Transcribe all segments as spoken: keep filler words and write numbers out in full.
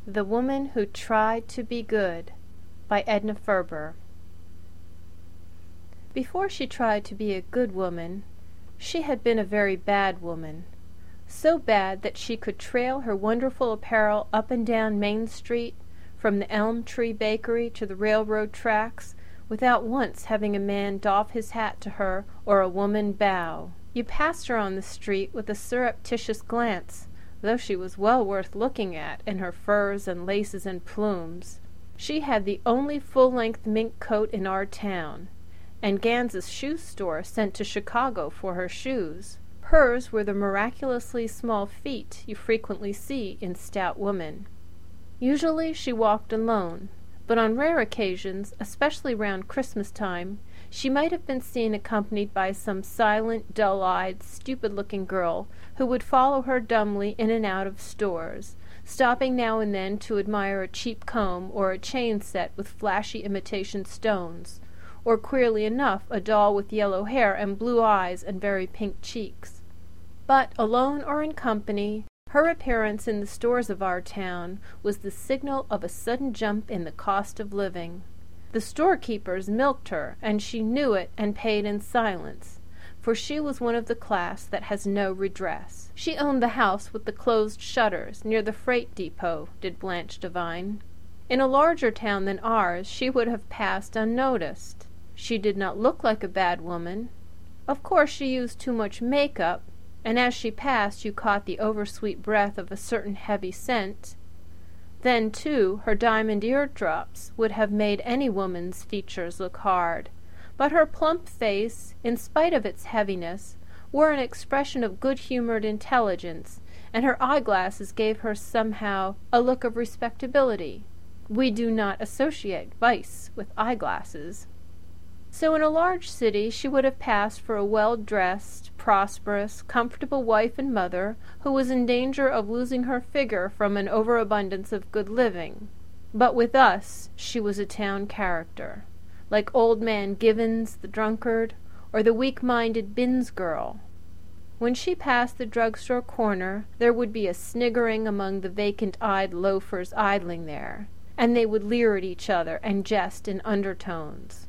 The Woman Who Tried to Be Good by Edna Ferber. Before she tried to be a good woman, she had been a very bad woman, so bad that she could trail her wonderful apparel up and down Main Street, from the Elm Tree Bakery to the railroad tracks, without once having a man doff his hat to her or a woman bow. You passed her on the street with a surreptitious glance, though she was well worth looking at in her furs and laces and plumes. She had the only full-length mink coat in our town, and Gans's shoe store sent to Chicago for her shoes. Hers were the miraculously small feet you frequently see in stout women. Usually she walked alone, but on rare occasions, especially round Christmas time, she might have been seen accompanied by some silent, dull-eyed, stupid-looking girl who would follow her dumbly in and out of stores, stopping now and then to admire a cheap comb or a chain set with flashy imitation stones, or, queerly enough, a doll with yellow hair and blue eyes and very pink cheeks. But, alone or in company, her appearance in the stores of our town was the signal of a sudden jump in the cost of living. The storekeepers milked her, and she knew it and paid in silence, for she was one of the class that has no redress. She owned the house with the closed shutters near the freight depot, did Blanche Devine. In a larger town than ours she would have passed unnoticed. She did not look like a bad woman. Of course she used too much make-up, and as she passed you caught the oversweet breath of a certain heavy scent. Then, too, her diamond eardrops would have made any woman's features look hard, but her plump face, in spite of its heaviness, wore an expression of good-humored intelligence, and her eyeglasses gave her somehow a look of respectability. We do not associate vice with eyeglasses. So in a large city she would have passed for a well-dressed, prosperous, comfortable wife and mother who was in danger of losing her figure from an overabundance of good living. But with us she was a town character, like Old Man Givens the drunkard, or the weak-minded Binns girl. When she passed the drugstore corner there would be a sniggering among the vacant-eyed loafers idling there, and they would leer at each other and jest in undertones.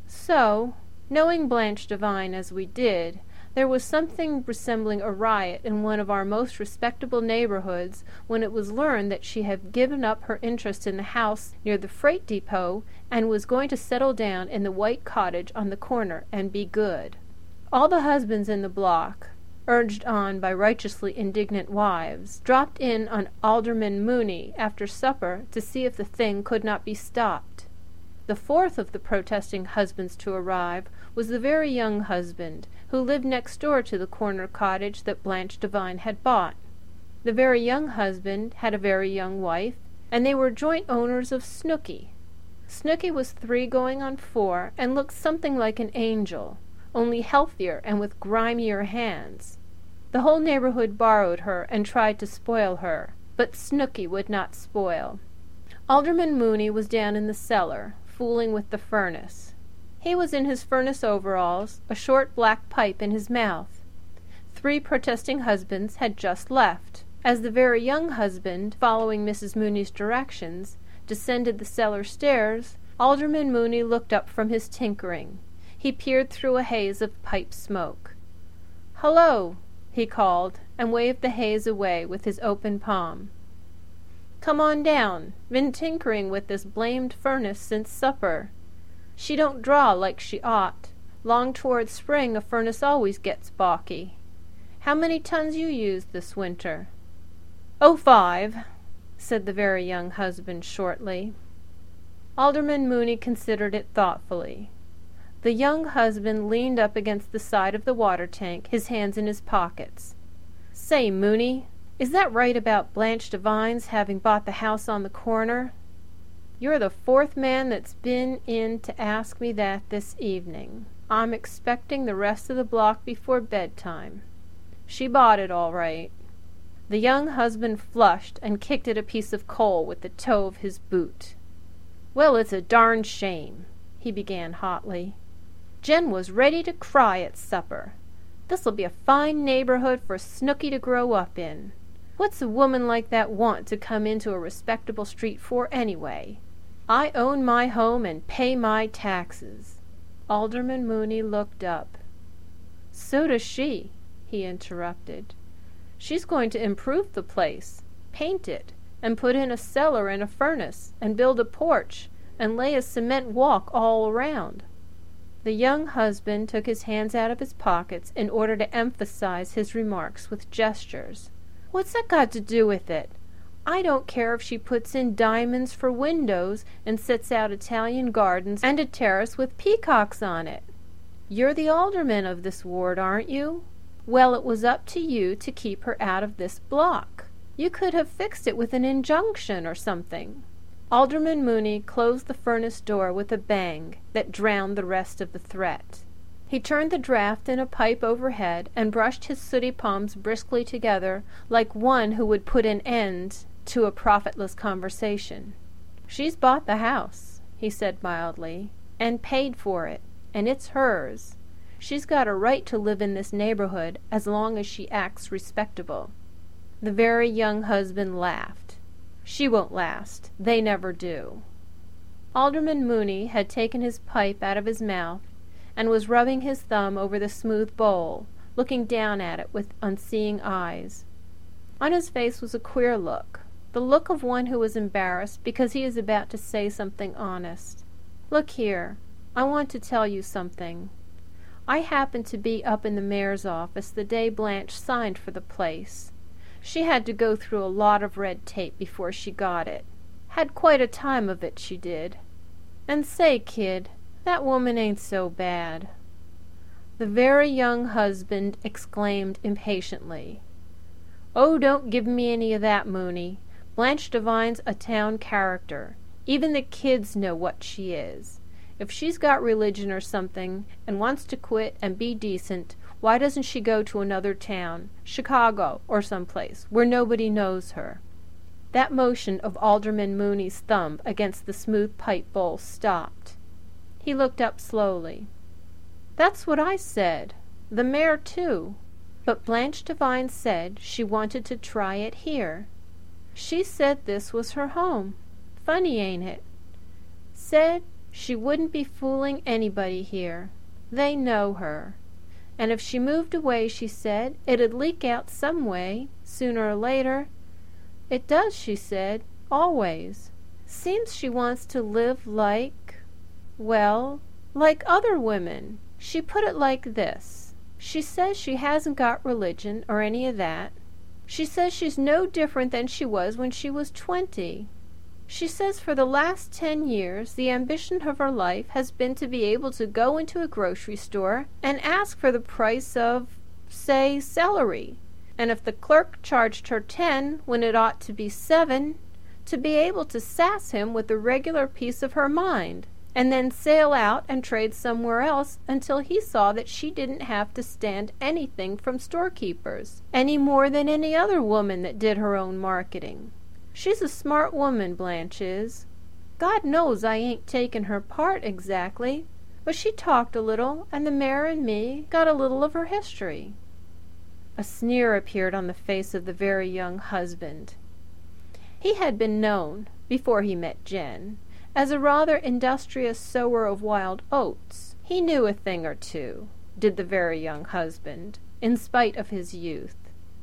So, knowing Blanche Devine as we did, there was something resembling a riot in one of our most respectable neighborhoods when it was learned that she had given up her interest in the house near the freight depot and was going to settle down in the white cottage on the corner and be good. All the husbands in the block, urged on by righteously indignant wives, dropped in on Alderman Mooney after supper to see if the thing could not be stopped. The fourth of the protesting husbands to arrive was the very young husband, who lived next door to the corner cottage that Blanche Devine had bought. The very young husband had a very young wife, and they were joint owners of Snooky. Snooky was three going on four, and looked something like an angel, only healthier and with grimier hands. The whole neighborhood borrowed her and tried to spoil her, but Snooky would not spoil. Alderman Mooney was down in the cellar, fooling with the furnace. He was in his furnace overalls, a short black pipe in his mouth. Three protesting husbands had just left. As the very young husband, following Missus Mooney's directions, descended the cellar stairs, Alderman Mooney looked up from his tinkering. He peered through a haze of pipe smoke. "Hello," he called, and waved the haze away with his open palm. "Come on down. Been tinkering with this blamed furnace since supper. She don't draw like she ought. Long towards spring a furnace always gets balky. How many tons you used this winter?" "Oh, five," said the very young husband shortly. Alderman Mooney considered it thoughtfully. The young husband leaned up against the side of the water tank, his hands in his pockets. "Say, Mooney, is that right about Blanche Devine's having bought the house on the corner? You're the fourth man that's been in to ask me that this evening. I'm expecting the rest of the block before bedtime. She bought it all right." The young husband flushed and kicked at a piece of coal with the toe of his boot. "Well, it's a darned shame," he began hotly. "Jen was ready to cry at supper. This'll be a fine neighborhood for Snooky to grow up in. What's a woman like that want to come into a respectable street for, anyway? I own my home and pay my taxes." Alderman Mooney looked up. "So does she," he interrupted. "She's going to improve the place, paint it, and put in a cellar and a furnace, and build a porch, and lay a cement walk all around." The young husband took his hands out of his pockets in order to emphasize his remarks with gestures. "What's that got to do with it? I don't care if she puts in diamonds for windows and sets out Italian gardens and a terrace with peacocks on it. You're the alderman of this ward, aren't you? Well, it was up to you to keep her out of this block. You could have fixed it with an injunction or something." Alderman Mooney closed the furnace door with a bang that drowned the rest of the threat. He turned the draft in a pipe overhead and brushed his sooty palms briskly together like one who would put an end to a profitless conversation. "She's bought the house," he said mildly, "and paid for it, and it's hers. She's got a right to live in this neighborhood as long as she acts respectable." The very young husband laughed. "She won't last. They never do." Alderman Mooney had taken his pipe out of his mouth and was rubbing his thumb over the smooth bowl, looking down at it with unseeing eyes. On his face was a queer look, the look of one who was embarrassed because he is about to say something honest. "Look here, I want to tell you something. I happened to be up in the mayor's office the day Blanche signed for the place. She had to go through a lot of red tape before she got it. Had quite a time of it, she did. And say, kid, that woman ain't so bad." The very young husband exclaimed impatiently, "Oh, don't give me any of that, Mooney. Blanche Devine's a town character. Even the kids know what she is. If she's got religion or something, and wants to quit and be decent, why doesn't she go to another town, Chicago or someplace, where nobody knows her?" That motion of Alderman Mooney's thumb against the smooth pipe bowl stopped. He looked up slowly. "That's what I said. The mayor, too. But Blanche Devine said she wanted to try it here. She said this was her home. Funny, ain't it? Said she wouldn't be fooling anybody here. They know her. And if she moved away, she said, it'd leak out some way, sooner or later. It does, she said, always. Seems she wants to live like, well, like other women. She put it like this. She says she hasn't got religion or any of that. She says she's no different than she was when she was twenty. She says for the last ten years the ambition of her life has been to be able to go into a grocery store and ask for the price of, say, celery, and if the clerk charged her ten when it ought to be seven, to be able to sass him with a regular piece of her mind, and then sail out and trade somewhere else until he saw that she didn't have to stand anything from storekeepers, any more than any other woman that did her own marketing. She's a smart woman, Blanche is. God knows I ain't taken her part exactly, but she talked a little, and the mayor and me got a little of her history." A sneer appeared on the face of the very young husband. He had been known, before he met Jen, as a rather industrious sower of wild oats. He knew a thing or two, did the very young husband, in spite of his youth.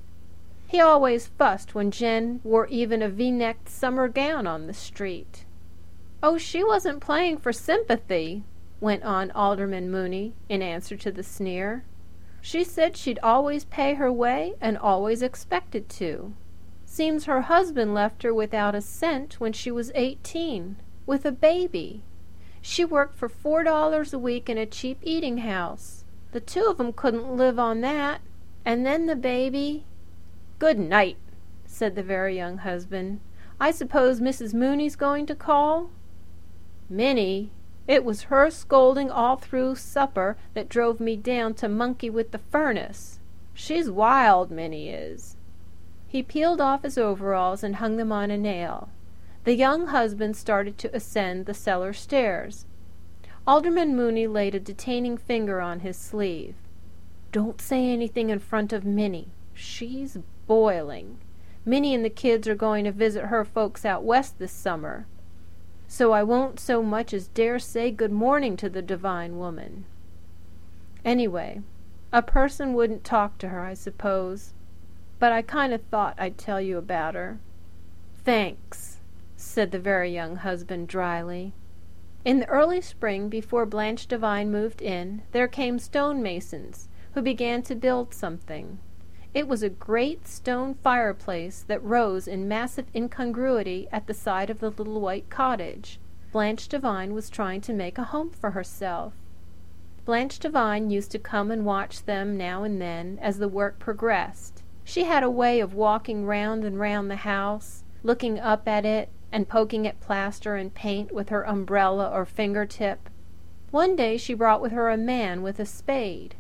He always fussed when Jen wore even a V-necked summer gown on the street. "Oh, she wasn't playing for sympathy," went on Alderman Mooney in answer to the sneer. "She said she'd always pay her way and always expected to. Seems her husband left her without a cent when she was eighteen, with a baby. She worked for four dollars a week in a cheap eating house. The two of 'em couldn't live on that. And then the baby—" "Good night," said the very young husband. "I suppose Missus Mooney's going to call?" "Minnie? It was her scolding all through supper that drove me down to monkey with the furnace. She's wild, Minnie is." He peeled off his overalls and hung them on a nail. The young husband started to ascend the cellar stairs. Alderman Mooney laid a detaining finger on his sleeve. "Don't say anything in front of Minnie. She's boiling. Minnie and the kids are going to visit her folks out west this summer, so I won't so much as dare say good morning to the divine woman. Anyway, a person wouldn't talk to her, I suppose, but I kind of thought I'd tell you about her." "Thanks," said the very young husband dryly. In the early spring, before Blanche Devine moved in, there came stonemasons who began to build something. It was a great stone fireplace that rose in massive incongruity at the side of the little white cottage. Blanche Devine was trying to make a home for herself. Blanche Devine used to come and watch them now and then as the work progressed. She had a way of walking round and round the house, looking up at it and poking at plaster and paint with her umbrella or fingertip. One day she brought with her a man with a spade.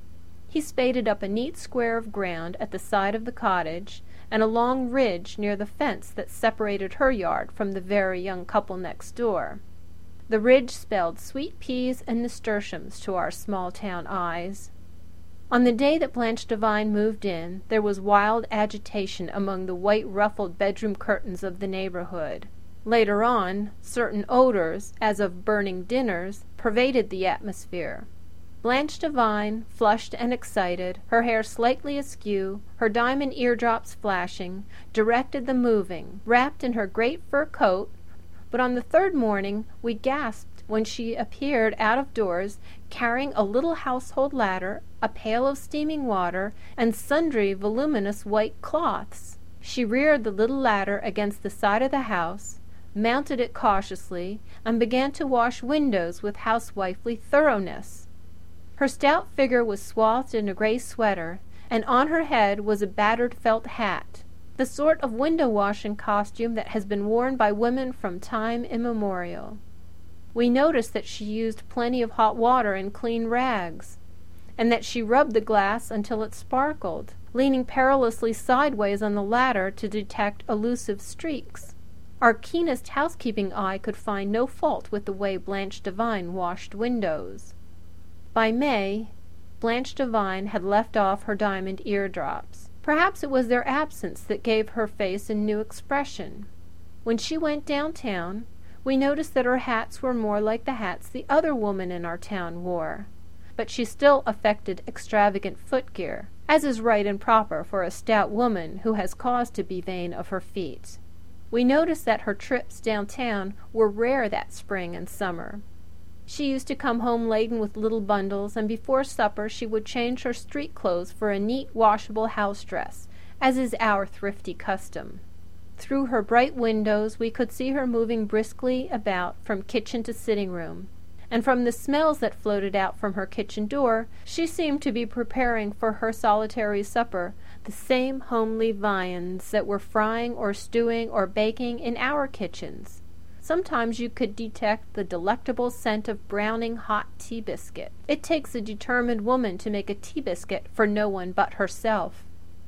He spaded up a neat square of ground at the side of the cottage and a long ridge near the fence that separated her yard from the very young couple next door. The ridge spelled sweet peas and nasturtiums to our small-town eyes. On the day that Blanche Devine moved in, there was wild agitation among the white-ruffled bedroom curtains of the neighborhood. Later on, certain odors, as of burning dinners, pervaded the atmosphere. Blanche Devine, flushed and excited, her hair slightly askew, her diamond eardrops flashing, directed the moving, wrapped in her great fur coat, but on the third morning we gasped when she appeared out of doors carrying a little household ladder, a pail of steaming water, and sundry voluminous white cloths. She reared the little ladder against the side of the house, mounted it cautiously, and began to wash windows with housewifely thoroughness. Her stout figure was swathed in a gray sweater, and on her head was a battered felt hat, the sort of window-washing costume that has been worn by women from time immemorial. We noticed that she used plenty of hot water and clean rags, and that she rubbed the glass until it sparkled, leaning perilously sideways on the ladder to detect elusive streaks. Our keenest housekeeping eye could find no fault with the way Blanche Devine washed windows. By May, Blanche Devine had left off her diamond eardrops. Perhaps it was their absence that gave her face a new expression. When she went downtown, we noticed that her hats were more like the hats the other woman in our town wore, but she still affected extravagant footgear, as is right and proper for a stout woman who has cause to be vain of her feet. We noticed that her trips downtown were rare that spring and summer. She used to come home laden with little bundles, and before supper she would change her street clothes for a neat washable house dress, as is our thrifty custom. Through her bright windows we could see her moving briskly about from kitchen to sitting room, and from the smells that floated out from her kitchen door she seemed to be preparing for her solitary supper the same homely viands that were frying or stewing or baking in our kitchens. Sometimes you could detect the delectable scent of browning hot tea biscuit. It takes a determined woman to make a tea biscuit for no one but herself.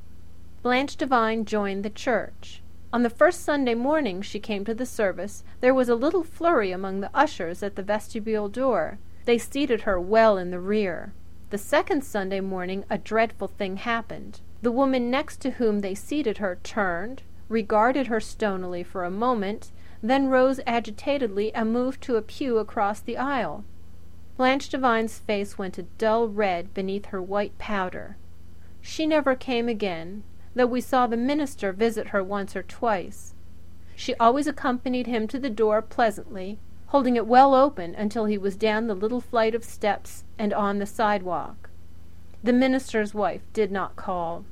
Blanche Devine joined the church. On the first Sunday morning she came to the service, there was a little flurry among the ushers at the vestibule door. They seated her well in the rear. The second Sunday morning a dreadful thing happened. The woman next to whom they seated her turned, regarded her stonily for a moment, then rose agitatedly and moved to a pew across the aisle. Blanche Devine's face went a dull red beneath her white powder. She never came again, though we saw the minister visit her once or twice. She always accompanied him to the door pleasantly, holding it well open until he was down the little flight of steps and on the sidewalk. The minister's wife did not call.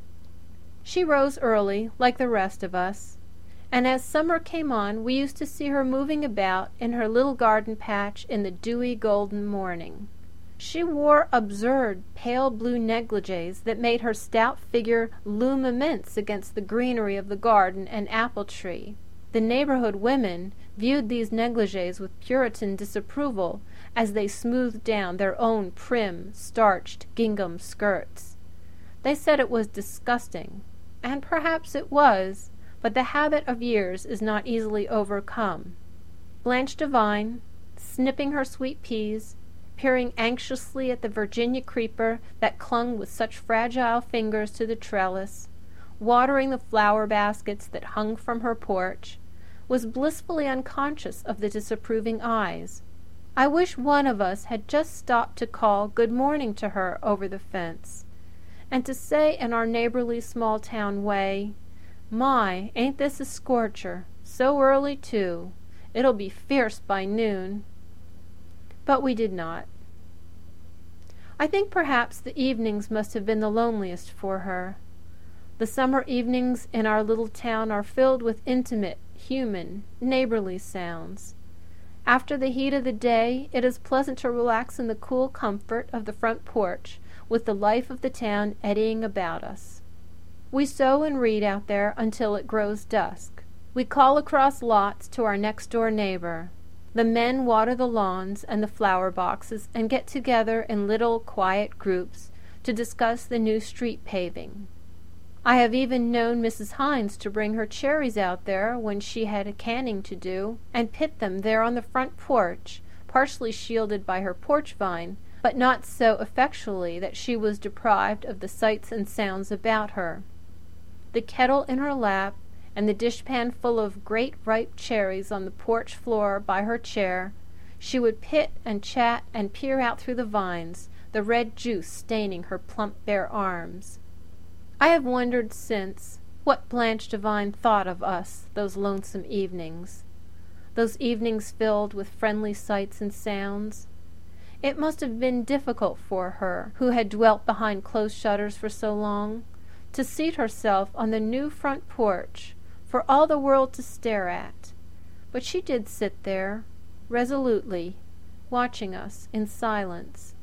She rose early, like the rest of us, and as summer came on we used to see her moving about in her little garden patch in the dewy golden morning. She wore absurd pale blue negligees that made her stout figure loom immense against the greenery of the garden and apple tree. The neighborhood women viewed these negligees with Puritan disapproval as they smoothed down their own prim, starched gingham skirts. They said it was disgusting, and perhaps it was, but the habit of years is not easily overcome. Blanche Devine, snipping her sweet peas, peering anxiously at the Virginia creeper that clung with such fragile fingers to the trellis, watering the flower baskets that hung from her porch, was blissfully unconscious of the disapproving eyes. I wish one of us had just stopped to call good morning to her over the fence, and to say in our neighborly small-town way, "My, ain't this a scorcher? So early, too. It'll be fierce by noon." But we did not. I think perhaps the evenings must have been the loneliest for her. The summer evenings in our little town are filled with intimate, human, neighborly sounds. After the heat of the day, it is pleasant to relax in the cool comfort of the front porch, with the life of the town eddying about us. We sew and read out there until it grows dusk. We call across lots to our next-door neighbor. The men water the lawns and the flower boxes and get together in little, quiet groups to discuss the new street paving. I have even known Missus Hines to bring her cherries out there when she had a canning to do, and pit them there on the front porch, partially shielded by her porch vine, but not so effectually that she was deprived of the sights and sounds about her. The kettle in her lap, and the dishpan full of great ripe cherries on the porch floor by her chair, she would pit and chat and peer out through the vines, the red juice staining her plump bare arms. I have wondered since what Blanche Devine thought of us those lonesome evenings, those evenings filled with friendly sights and sounds. It must have been difficult for her, who had dwelt behind closed shutters for so long, to seat herself on the new front porch for all the world to stare at. But she did sit there, resolutely, watching us in silence.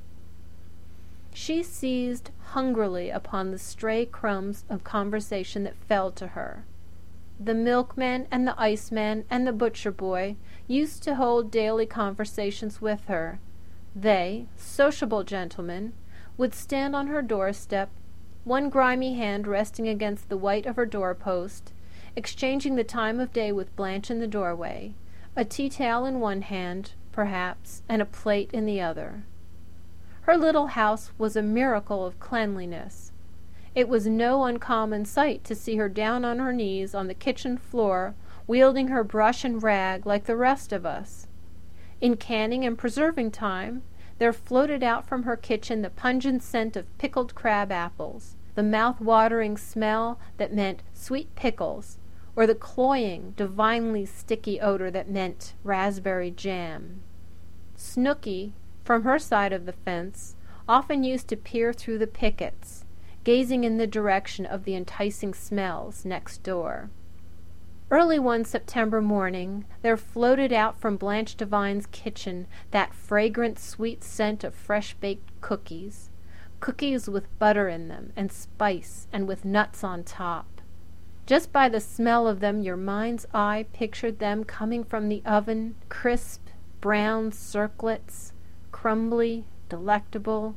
She seized hungrily upon the stray crumbs of conversation that fell to her. The milkman and the iceman and the butcher boy used to hold daily conversations with her. They, sociable gentlemen, would stand on her doorstep, one grimy hand resting against the white of her doorpost, exchanging the time of day with Blanche in the doorway, a tea-towel in one hand, perhaps, and a plate in the other. Her little house was a miracle of cleanliness. It was no uncommon sight to see her down on her knees on the kitchen floor, wielding her brush and rag like the rest of us. In canning and preserving time, there floated out from her kitchen the pungent scent of pickled crab apples, the mouth-watering smell that meant sweet pickles, or the cloying, divinely sticky odor that meant raspberry jam. Snooky, from her side of the fence, often used to peer through the pickets, gazing in the direction of the enticing smells next door. Early one September morning there floated out from Blanche Devine's kitchen that fragrant sweet scent of fresh-baked cookies, cookies with butter in them and spice and with nuts on top. Just by the smell of them your mind's eye pictured them coming from the oven, crisp, brown circlets, crumbly, delectable.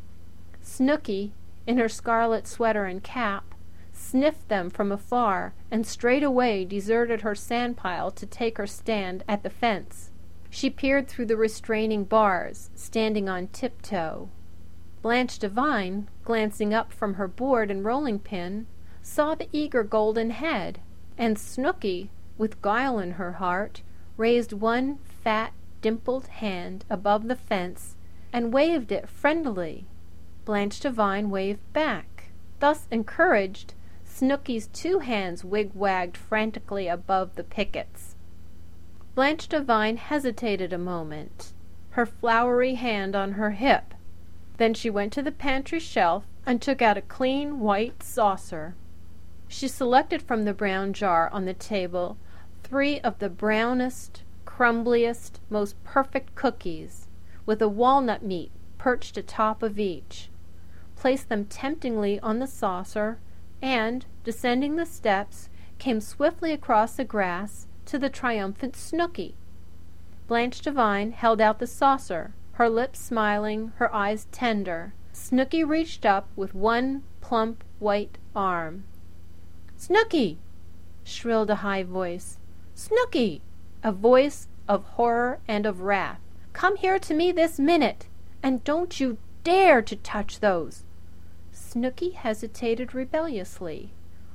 Snooky, in her scarlet sweater and cap, sniffed them from afar and straightway deserted her sandpile to take her stand at the fence. She peered through the restraining bars, standing on tiptoe. Blanche Devine, glancing up from her board and rolling pin, saw the eager golden head, and Snooky, with guile in her heart, raised one fat, dimpled hand above the fence and waved it friendlily. Blanche Devine waved back. Thus encouraged, Snooky's two hands wig-wagged frantically above the pickets. Blanche Devine hesitated a moment, her floury hand on her hip. Then she went to the pantry shelf and took out a clean white saucer. She selected from the brown jar on the table three of the brownest, crumbliest, most perfect cookies, with a walnut meat perched atop of each, placed them temptingly on the saucer, and, descending the steps, came swiftly across the grass to the triumphant Snooky. Blanche Devine held out the saucer, her lips smiling, her eyes tender. Snooky reached up with one plump white arm. "Snooky!" shrilled a high voice. "Snooky!" a voice of horror and of wrath. "Come here to me this minute, and don't you dare to touch those!" Snooky hesitated rebelliously.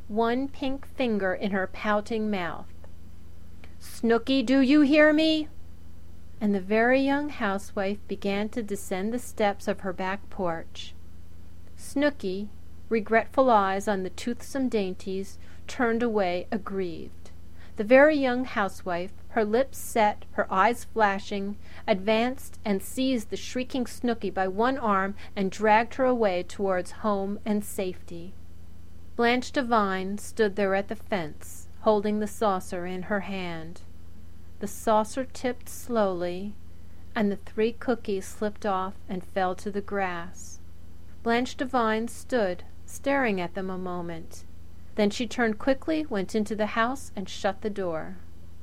one pink finger in her pouting mouth. "Snooky, do you hear me?" And the very young housewife began to descend the steps of her back porch. Snooky, regretful eyes on the toothsome dainties, turned away aggrieved. The very young housewife, her lips set, her eyes flashing, advanced and seized the shrieking Snooky by one arm and dragged her away towards home and safety. Blanche Devine stood there at the fence, holding the saucer in her hand. The saucer tipped slowly, and the three cookies slipped off and fell to the grass. Blanche Devine stood, staring at them a moment. Then she turned quickly, went into the house, and shut the door.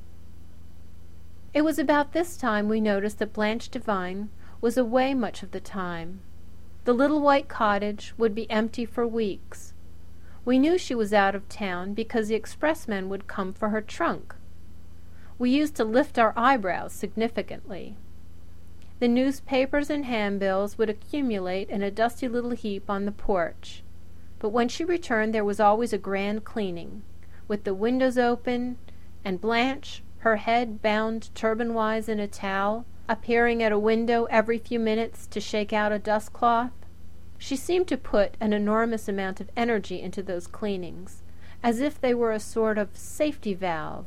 It was about this time we noticed that Blanche Devine was away much of the time. The little white cottage would be empty for weeks. We knew she was out of town because the expressman would come for her trunk. We used to lift our eyebrows significantly. The newspapers and handbills would accumulate in a dusty little heap on the porch. But when she returned there was always a grand cleaning, with the windows open, and Blanche, her head bound turban-wise in a towel, appearing at a window every few minutes to shake out a dust-cloth. She seemed to put an enormous amount of energy into those cleanings, as if they were a sort of safety valve.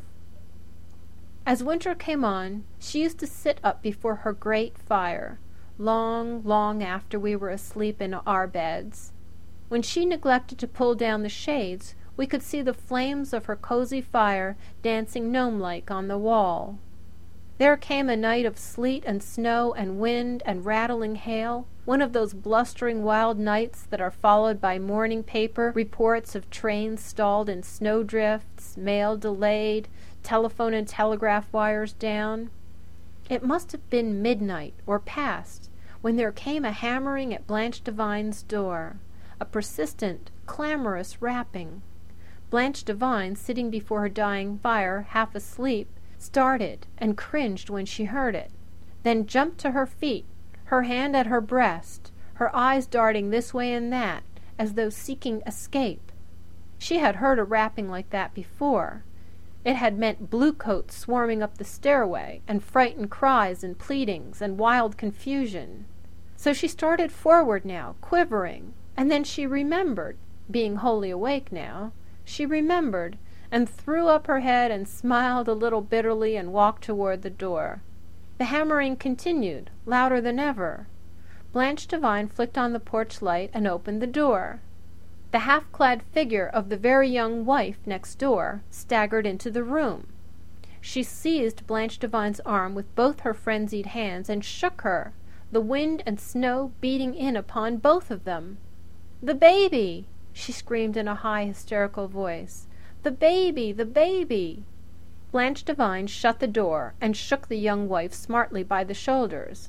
As winter came on, she used to sit up before her grate fire, long, long after we were asleep in our beds. When she neglected to pull down the shades, we could see the flames of her cozy fire dancing gnome-like on the wall. There came a night of sleet and snow and wind and rattling hail, one of those blustering wild nights that are followed by morning paper reports of trains stalled in snowdrifts, mail delayed, telephone and telegraph wires down. It must have been midnight or past when there came a hammering at Blanche Devine's door, a persistent, clamorous rapping. Blanche Devine, sitting before her dying fire, half asleep, started and cringed when she heard it, then jumped to her feet, her hand at her breast, her eyes darting this way and that, as though seeking escape. She had heard a rapping like that before. It had meant bluecoats swarming up the stairway, and frightened cries and pleadings and wild confusion. So she started forward now, quivering, and then she remembered, being wholly awake now, she remembered, and threw up her head and smiled a little bitterly and walked toward the door. The hammering continued, louder than ever. Blanche Devine flicked on the porch light and opened the door. The half-clad figure of the very young wife next door staggered into the room. She seized Blanche Devine's arm with both her frenzied hands and shook her, the wind and snow beating in upon both of them. "The baby!" she screamed in a high, hysterical voice. "The baby! The baby!" Blanche Devine shut the door and shook the young wife smartly by the shoulders.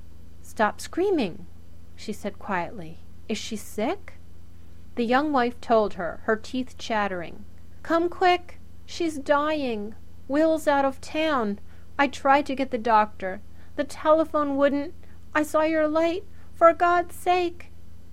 "Stop screaming," she said quietly. "Is she sick?" The young wife told her, her teeth chattering. "Come quick! She's dying! Will's out of town. I tried to get the doctor. The telephone wouldn't. I saw your light. For God's sake!"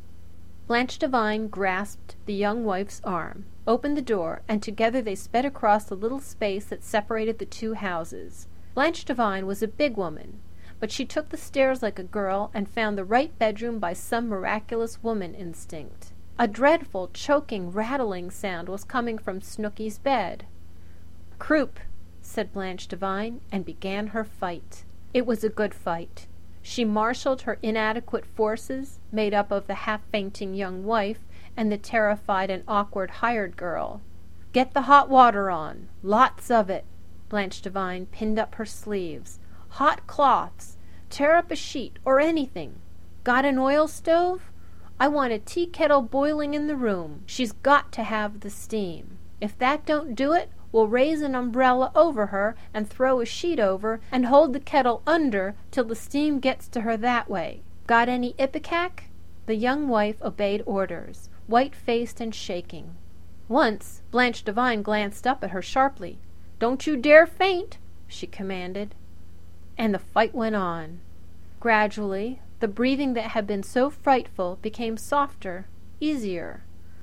Blanche Devine grasped the young wife's arm, opened the door, and together they sped across the little space that separated the two houses. Blanche Devine was a big woman, but she took the stairs like a girl and found the right bedroom by some miraculous woman instinct. A dreadful, choking, rattling sound was coming from Snooky's bed. "Croup," said Blanche Devine, and began her fight. It was a good fight. She marshaled her inadequate forces, made up of the half-fainting young wife and the terrified and awkward hired girl. "Get the hot water on. Lots of it." Blanche Devine pinned up her sleeves. "Hot cloths. Tear up a sheet or anything. Got an oil stove? I want a tea kettle boiling in the room. She's got to have the steam. If that don't do it, we'll raise an umbrella over her and throw a sheet over and hold the kettle under till the steam gets to her that way. Got any ipecac?" The young wife obeyed orders, white-faced and shaking. Once Blanche Devine glanced up at her sharply. "Don't you dare faint," she commanded. And the fight went on. Gradually, the breathing that had been so frightful became softer, easier.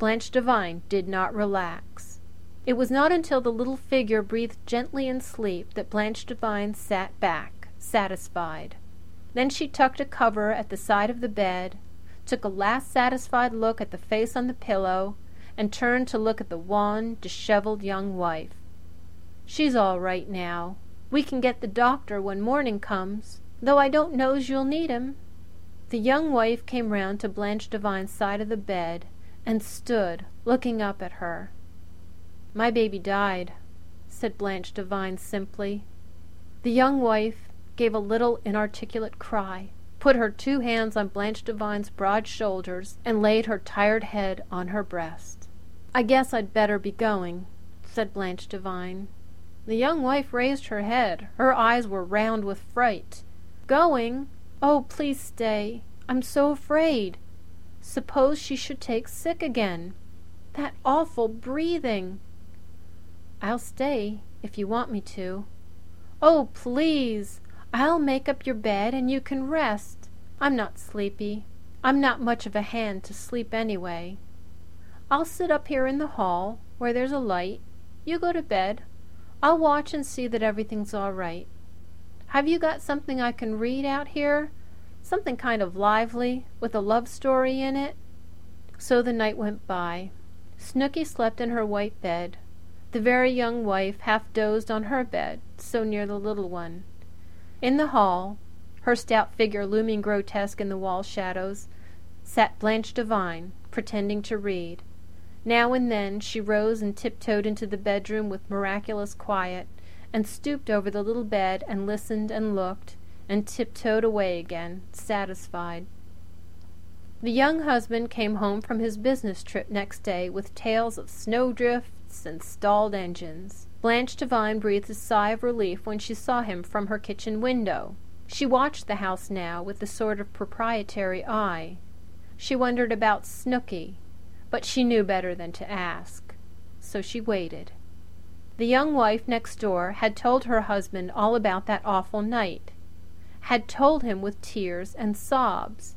Blanche Devine did not relax. It was not until the little figure breathed gently in sleep that Blanche Devine sat back, satisfied. Then she tucked a cover at the side of the bed, took a last satisfied look at the face on the pillow, and turned to look at the wan, disheveled young wife. "She's all right now. We can get the doctor when morning comes, though I don't know's you'll need him." The young wife came round to Blanche Devine's side of the bed and stood looking up at her. "My baby died," said Blanche Devine simply. The young wife gave a little inarticulate cry, put her two hands on Blanche Devine's broad shoulders, and laid her tired head on her breast. "I guess I'd better be going," said Blanche Devine. The young wife raised her head. Her eyes were round with fright. "Going? Oh, please stay. I'm so afraid. Suppose she should take sick again. That awful breathing." "I'll stay if you want me to." "Oh, please. I'll make up your bed and you can rest. I'm not sleepy. I'm not much of a hand to sleep anyway. I'll sit up here in the hall where there's a light. You go to bed. I'll watch and see that everything's all right. Have you got something I can read out here? Something kind of lively, with a love story in it?" So the night went by. Snooky slept in her white bed. The very young wife half dozed on her bed, so near the little one. In the hall, her stout figure looming grotesque in the wall shadows, sat Blanche Devine, pretending to read. Now and then she rose and tiptoed into the bedroom with miraculous quiet, and stooped over the little bed and listened and looked, and tiptoed away again, satisfied. The young husband came home from his business trip next day with tales of snowdrifts and stalled engines. Blanche Devine breathed a sigh of relief when she saw him from her kitchen window. She watched the house now with a sort of proprietary eye. She wondered about Snooky, but she knew better than to ask, so she waited. The young wife next door had told her husband all about that awful night, had told him with tears and sobs.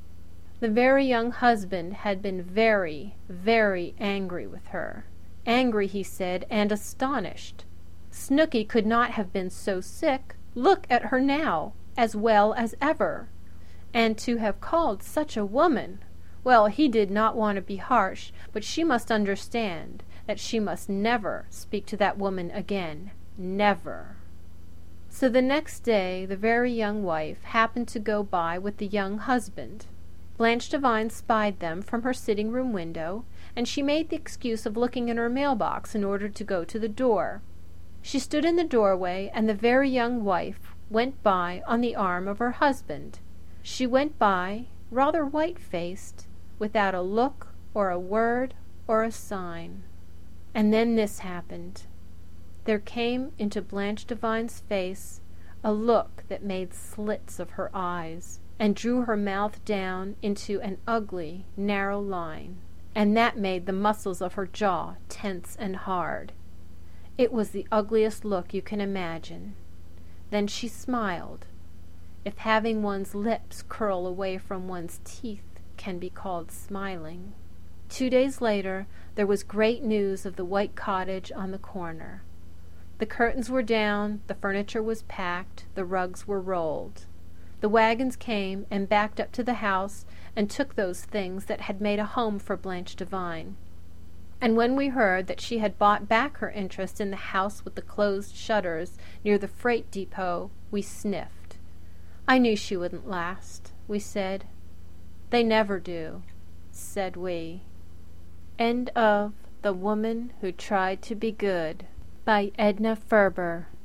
The very young husband had been very, very angry with her. Angry, he said, and astonished. Snooky could not have been so sick. Look at her now, as well as ever. And to have called such a woman! Well, he did not want to be harsh, but she must understand that she must never speak to that woman again. Never. So the next day the very young wife happened to go by with the young husband. Blanche Devine spied them from her sitting-room window, and she made the excuse of looking in her mailbox in order to go to the door. She stood in the doorway, and the very young wife went by on the arm of her husband. She went by, rather white-faced, without a look or a word or a sign. And then this happened. There came into Blanche Devine's face a look that made slits of her eyes, and drew her mouth down into an ugly, narrow line, and that made the muscles of her jaw tense and hard. It was the ugliest look you can imagine. Then she smiled, if having one's lips curl away from one's teeth can be called smiling. Two days later there was great news of the white cottage on the corner. The curtains were down, the furniture was packed, the rugs were rolled. The wagons came and backed up to the house and took those things that had made a home for Blanche Devine. And when we heard that she had bought back her interest in the house with the closed shutters near the freight depot, we sniffed. I knew she wouldn't last, we said. They never do, said we. End of The Woman Who Tried to Be Good by Edna Ferber.